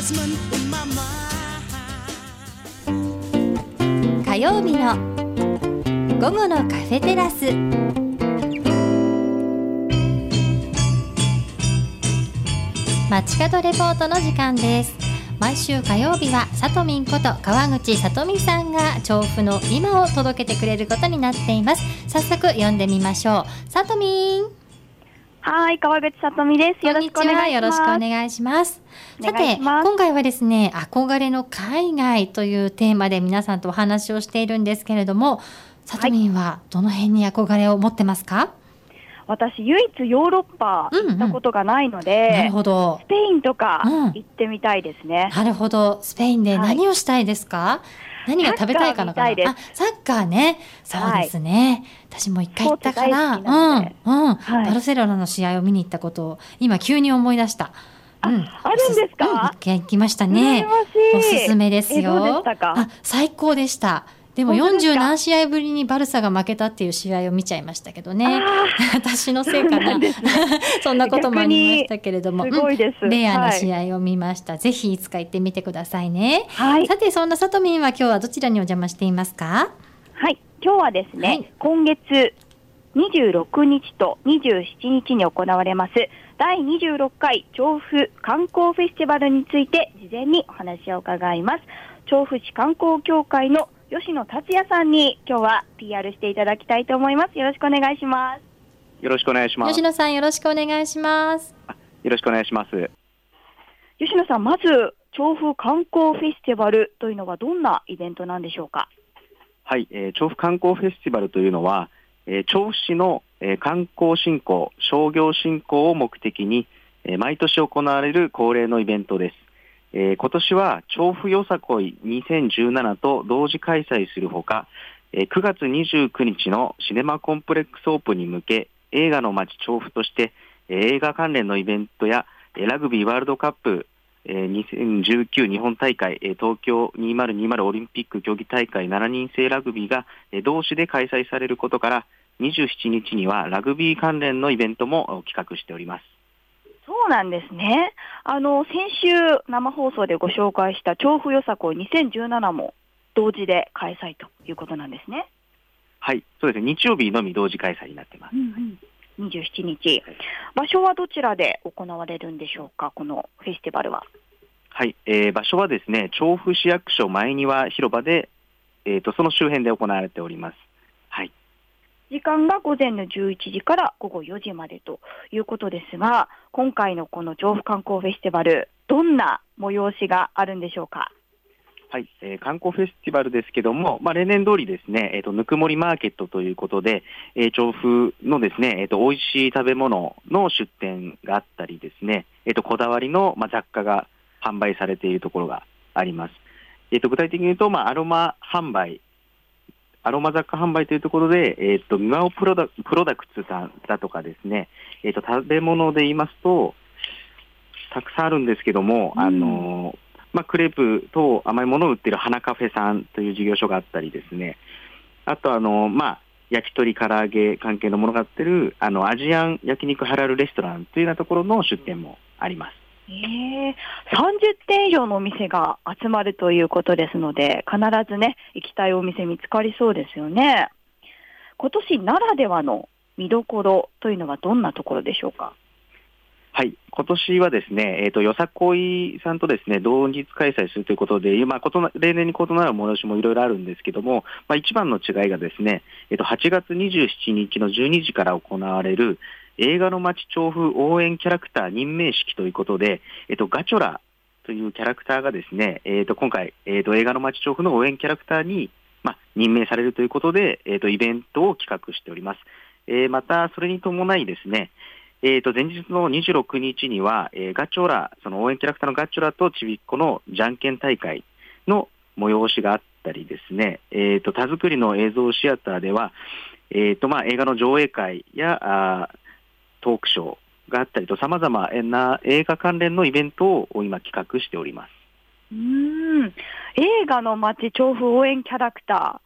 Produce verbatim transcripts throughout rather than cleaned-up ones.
火曜日の午後のカフェテラス。街角レポートの時間です。毎週火曜日はさとみんこと川口さとみさんが調布の今を届けてくれることになっています。早速読んでみましょう。さとみん。 はい、川口さとみです。よろしくお願いします。 よろしくお願いします。さて、今回はですね、憧れの海外というテーマで皆さんとお話をしているんですけれども、さとみんはどの辺に憧れを持ってますか？ 私、唯一ヨーロッパ行ったことがないので、うんうん、なるほど、スペインとか行ってみたいですね。 うん、なるほど。スペインで何をしたいですか？はい、何が食べたいかなかな。あ、サッカーね。そうですね。はい、私も一回行ったから、うんうん、はい、バルセロナの試合を見に行ったことを今急に思い出した。 うん、あるんですか？うん、 一回行きましたね。おすすめですよ。 どうでしたか？ あ、最高でした。でもよんじゅう何試合ぶりにバルサが負けたっていう試合を見ちゃいましたけどね。私のせいかな。 そ, ん、ね、そんなこともありましたけれども、 すごいです、 うん、レアな試合を見ました、はい、ぜひいつか行ってみてくださいね、 はい、 さて、そんなさとみんは今日はどちらにお邪魔していますか？ はい、今日はですね、はい、今月にじゅうろくにちとにじゅうしちにちに行われますだいにじゅうろっかい調布観光フェスティバルについて事前にお話を伺います。調布市観光協会の吉野達也さんに今日は ピーアール していただきたいと思います。よろしくお願いします。 よろしくお願いします。 吉野さん、よろしくお願いします。 よろしくお願いします。 吉野さん、まず調布観光フェスティバルというのはどんなイベントなんでしょうか？ はい、えー、調布観光フェスティバルというのは、えー、調布市の、えー、観光振興、商業振興を目的に、えー、毎年行われる恒例のイベントです。えー、今年は調布よさこいにせんじゅうななと同時開催するほか、えー、くがつにじゅうくにちのシネマコンプレックスオープンに向け、映画の街調布として、えー、映画関連のイベントや、えー、ラグビーワールドカップ、えー、にせんじゅうきゅう日本大会、えー、東京にせんにじゅうオリンピック競技大会しちにん制ラグビーが、えー、同市で開催されることから、にじゅうしちにちにはラグビー関連のイベントも企画しております。 そうなんですね。あの先週生放送でご紹介した調布よさこいにせんじゅうななも同時で開催ということなんですね。 はい、そうですね。日曜日のみ同時開催になってます。うんうん、にじゅうしちにち、場所はどちらで行われるんでしょうか、このフェスティバルは？ はい、えー、場所はですね、調布市役所前庭広場で、えーと、その周辺で行われております。はい。 時間が午前のじゅういちじからごごよじまでということですが、今回のこの調布観光フェスティバル、どんな催しがあるんでしょうか？ はい、えー、観光フェスティバルですけども、まあ、例年通りですね、えーと、ぬくもりマーケットということで、えー、調布のですね、えーと、美味しい食べ物の出店があったりですね、えーと、こだわりの、まあ、雑貨が販売されているところがあります。えーと、具体的に言うと、まあ、アロマ販売、アロマ雑貨販売というところで、えっと、ミワオプロダ、プロダクツだ、だとかですね、えっと、食べ物で言いますと、たくさんあるんですけども、うん、あの、まあ、クレープと甘いものを売っている花カフェさんという事業所があったりですね、あと、あの、まあ、焼き鳥、唐揚げ関係のものが売ってる、あの、アジアン焼肉ハラルレストランというようなところの出店もあります。 えー、さんじゅってん以上のお店が集まるということですので、必ずね、行きたいお店見つかりそうですよね。今年ならではの見どころというのはどんなところでしょうか？ はい、今年はですね、えっと、よさこいさんとですね、同日開催するということで、まあ、異な例年に異なる催しもいろいろあるんですけども、まあ、一番の違いがですね、えっと、はちがつにじゅうしちにちのじゅうにじから行われる映画の街調布応援キャラクター任命式ということで、えっと、ガチョラというキャラクターがですね、えっと、今回、えっと、映画の街調布の応援キャラクターに、まあ、任命されるということで、えっと、イベントを企画しております。えー、また、それに伴いですね、えっと、前日のにじゅうろくにちには、えー、ガチョラ、その応援キャラクターのガチョラとちびっこのじゃんけん大会の催しがあったりですね、えっと、田作りの映像シアターでは、えっと、まあ、映画の上映会や、あトークショーがあったりと、様々な映画関連のイベントを今企画しております。 うーん、映画の街調布応援キャラクター、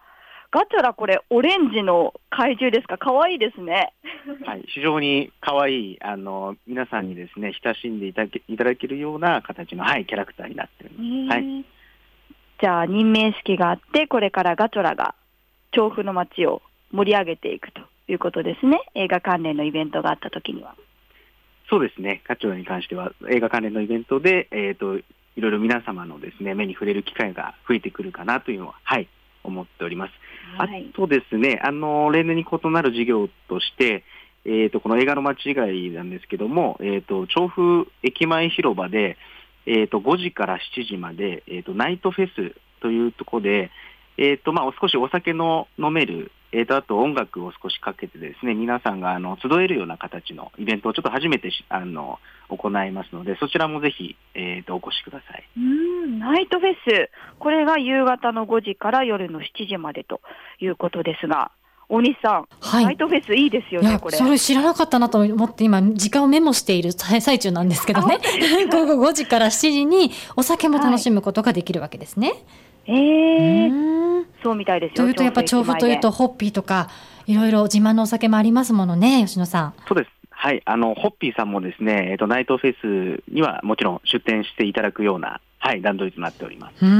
ガチョラ、これオレンジの怪獣ですか？かわいいですね。 はい、非常に可愛い、あの皆さんにですね親しんでいただけ、いただけるような形の、はい、キャラクターになっています。はい、 じゃあ任命式があって、これからガチョラが調布の街を盛り上げていくということですね。映画関連のイベントがあったときには。 そうですね、ガチョラに関しては映画関連のイベントで、えーと、いろいろ皆様のですね目に触れる機会が増えてくるかなというのは、はい、思っております。はい、あとですね、あの例年に異なる事業として、えーと、この映画の街以外なんですけども、えーと、調布駅前広場で、えーと、ごじからしちじまで、えーと、ナイトフェスというところで、えーとまあ、少しお酒の飲める、えーと、あと音楽を少しかけてですね、皆さんがあの集えるような形のイベントをちょっと初めてしあの行いますので、そちらもぜひ、えーと、お越しください。 うーん、ナイトフェス、これが夕方のごじから夜のしちじまでということですが、大西さん、はい、ナイトフェスいいですよね。これそれ知らなかったなと思って今時間をメモしている最中なんですけどね。午後ごじからしちじにお酒も楽しむことができるわけですね。はい、 えー、そうみたいですよ。 というとやっぱ調布というとホッピーとかいろいろ自慢のお酒もありますものね、吉野さん。 そうです。はい、あのホッピーさんもですね、えっと、ナイトフェスにはもちろん出店していただくような、はい、段取りとなっております。うん、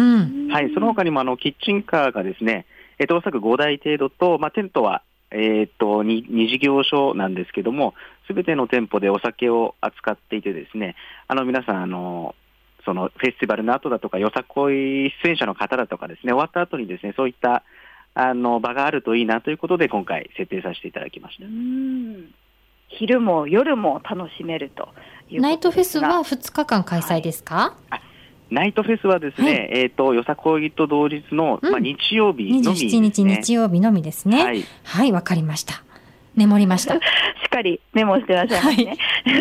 はい、その他にもあのキッチンカーがですね、えっと、おそらくごだい程度と、まあ、テントは、えっと、に事業所なんですけども、すべての店舗でお酒を扱っていてですね、あの皆さんあのそのフェスティバルの後だとかよさこい出演者の方だとかですね、終わった後にですね、そういったあの場があるといいなということで今回設定させていただきました。 うーん、昼も夜も楽しめるということですが、 ナイトフェスはふつかかん開催ですか？ はい、ナイトフェスはですね、はい、えっとよさこいと同日の、うん、まあ、日曜日のみですね。にじゅうしちにち日曜日のみですね。はい、はい、わかりました。メモりました。しっかりメモしてらっしゃいますね。はい、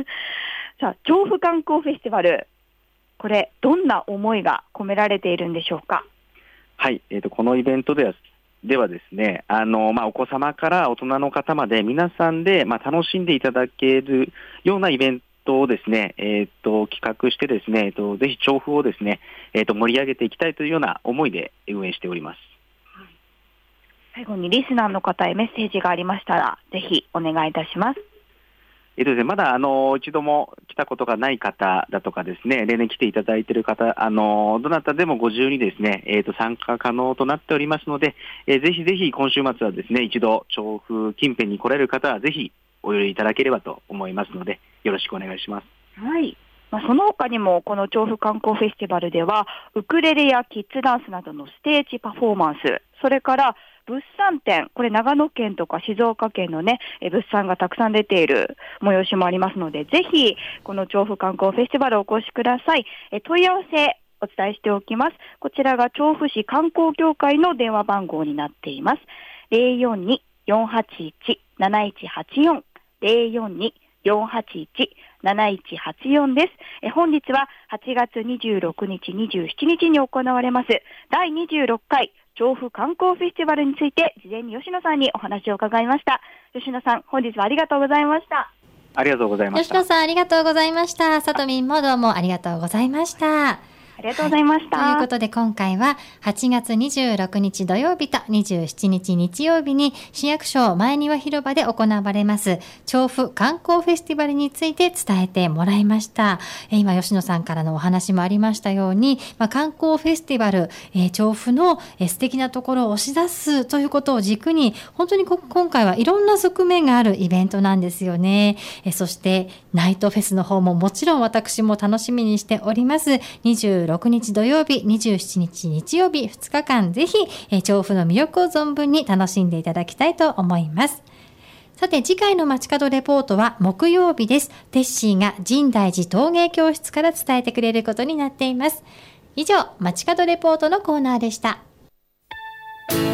さあ、調布観光フェスティバル、これどんな思いが込められているんでしょうか？ はい、えーと、このイベントではではですね、あのまあ、お子様から大人の方まで皆さんで、まあ、楽しんでいただけるようなイベントをですね、えーと、企画してですね、えーと、ぜひ調布をですね、えーと、盛り上げていきたいというような思いで運営しております。 最後にリスナーの方へメッセージがありましたらぜひお願いいたします。 えっとですね、まだあの一度も来たことがない方だとかですね、例年来ていただいている方、あのどなたでもご自由にですね、えー、と参加可能となっておりますので、えー、ぜひぜひ今週末はですね、一度調布近辺に来られる方はぜひお寄りいただければと思いますので、よろしくお願いします。 はい。まあ、その他にもこの調布観光フェスティバルではウクレレやキッズダンスなどのステージパフォーマンス、それから物産展、これ長野県とか静岡県のね、え物産がたくさん出ている催しもありますので、ぜひこの調布観光フェスティバルお越しください。え問い合わせお伝えしておきます。こちらが調布市観光協会の電話番号になっています。ゼロよんに よんはちいち なないちはちよん ゼロよんに よんはちいち なないちはちよん です。え本日ははちがつにじゅうろくにち、にじゅうしちにちに行われますだいにじゅうろっかい調布観光フェスティバルについて事前に吉野さんにお話を伺いました。吉野さん、本日はありがとうございました。 ありがとうございました。 吉野さん、ありがとうございました。さとみんもどうもありがとうございました。 ありがとうございました、 はい、ということで今回ははちがつにじゅうろくにち土曜日とにじゅうしちにち日曜日に市役所前庭広場で行われます調布観光フェスティバルについて伝えてもらいました。え今吉野さんからのお話もありましたように、まあ、観光フェスティバル、えー、調布の、えー、素敵なところを押し出すということを軸に本当にこ今回はいろんな側面があるイベントなんですよね。えー、そしてナイトフェスの方ももちろん私も楽しみにしております。にじゅうろくにち土曜日、にじゅうしちにち日曜日ふつかかんぜひ、えー、調布の魅力を存分に楽しんでいただきたいと思います。さて次回の街角レポートは木曜日です。テッシーが深大寺陶芸教室から伝えてくれることになっています。以上、街角レポートのコーナーでした。